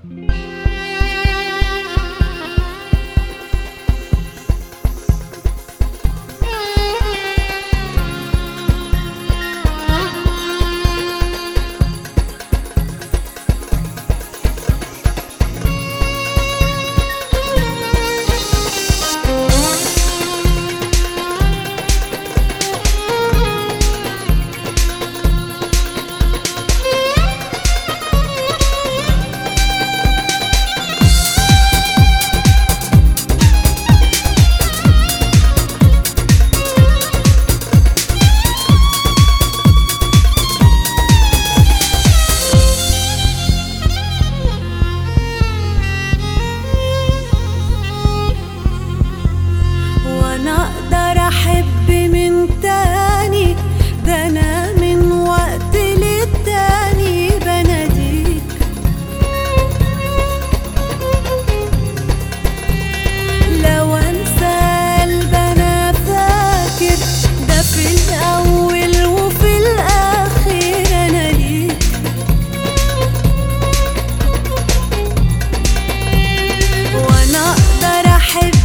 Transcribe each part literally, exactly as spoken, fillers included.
أحب من تاني، ده أنا من وقت للتاني بناديك. لو أنسى قلب أنا فاكر، ده في الأول وفي الآخر أنا ليك. وأنا أقدر أحب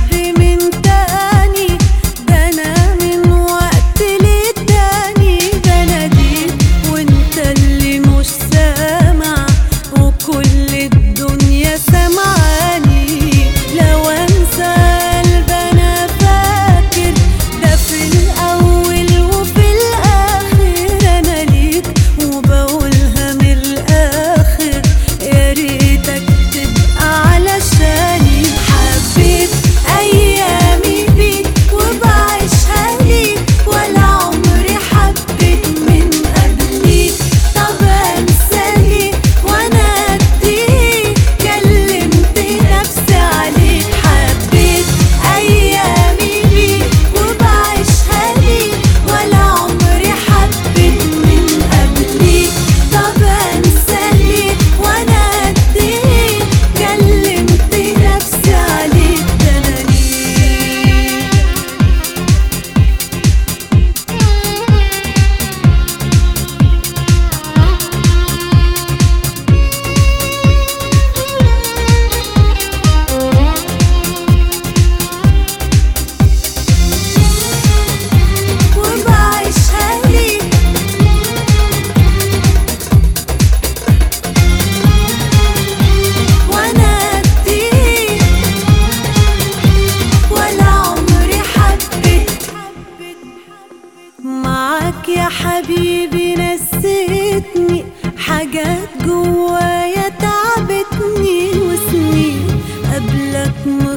يا حبيبي نسيتني حاجات جوايا تعبتني، وسنين قبلك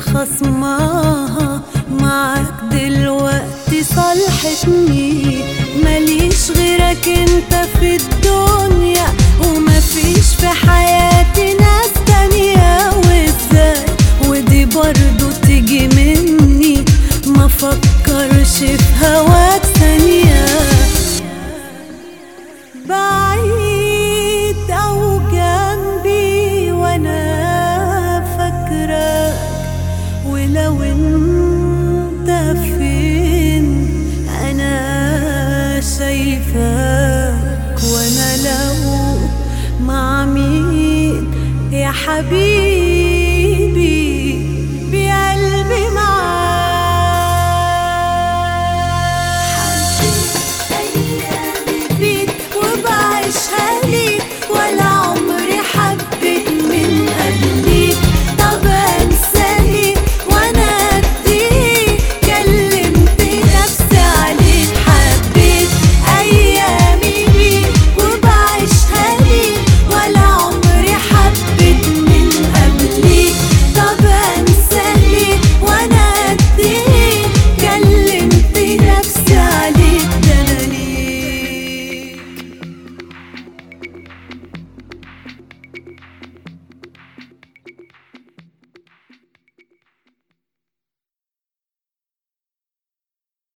مخصماها معاك دلوقتي صالحتني. ماليش غيرك انت في الدنيا، ومفيش في حياتي ناس تانية. وازاي ودي برضو تيجي مني، ما فكرش في هواك ثانية. بعيد أو جنبي وأنا فاكرك، ولو انت فين أنا شايفاك. وأنا لو مع مين يا حبيبي